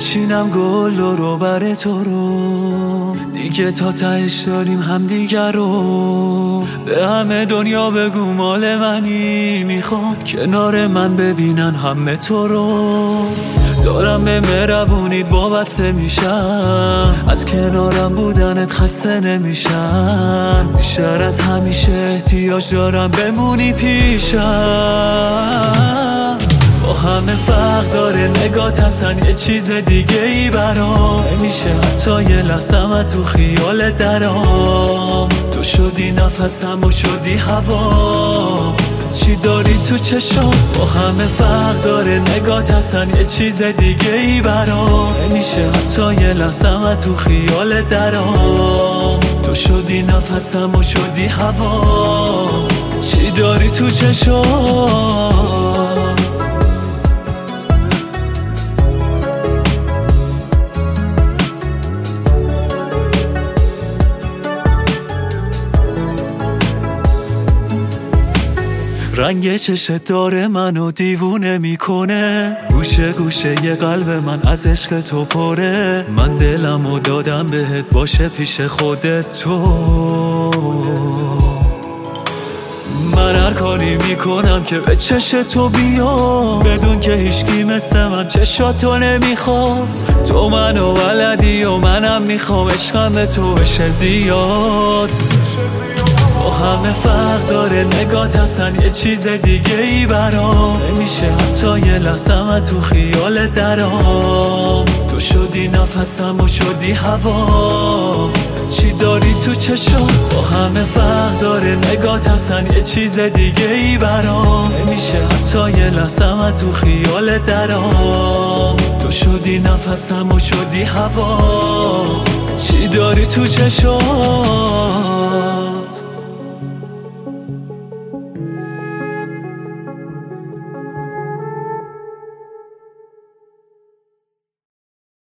میچینم گل رو بر تو رو، دیگه تا تهش داریم همدیگر رو. به همه دنیا بگو مال منی، میخوام کنار من ببینن همه تو رو. دارم به مهربونیت وابسته میشم، از کنارم بودنت خسته نمیشم. بیشتر از همیشه احتیاج دارم بمونی پیشم. با همه فرق داره نگات هستن یه چیز دیگه ای برام. نمیشه حتی یه لحظه تو خیال درام. تو شدی نفسم و شدی هوا، چی داری تو چشات؟ با همه فرق داره نگات هستن یه چیز دیگه ای برام. نمیشه حتی یه لحظه تو خیال درام. تو شدی نفسم و شدی هوا، چی داری تو چشات؟ رنگ چشت داره منو دیوونه میکنه، گوشه گوشه یه قلب من از عشق تو پره. من دلمو دادم بهت باشه پیش خودت تو. من هر کاری میکنم که به چش تو بیام، بدون که هیچکی مثل من چشاتو نمیخواد. تو منو ولدی و منم میخوام عشقم به تو بشه زیاد. با همه فرق داره نگات هستن یه چیز دیگه ای برام. نمیشه حتی یه لحظه تو خیال درام. تو شدی نفسم و شدی هوا، چی داری تو چشات؟ با همه فرق داره نگات هستن یه چیز دیگه ای برام. نمیشه حتی یه لحظه تو خیال درام. تو شدی نفسم و شدی هوا، چی داری تو چشات؟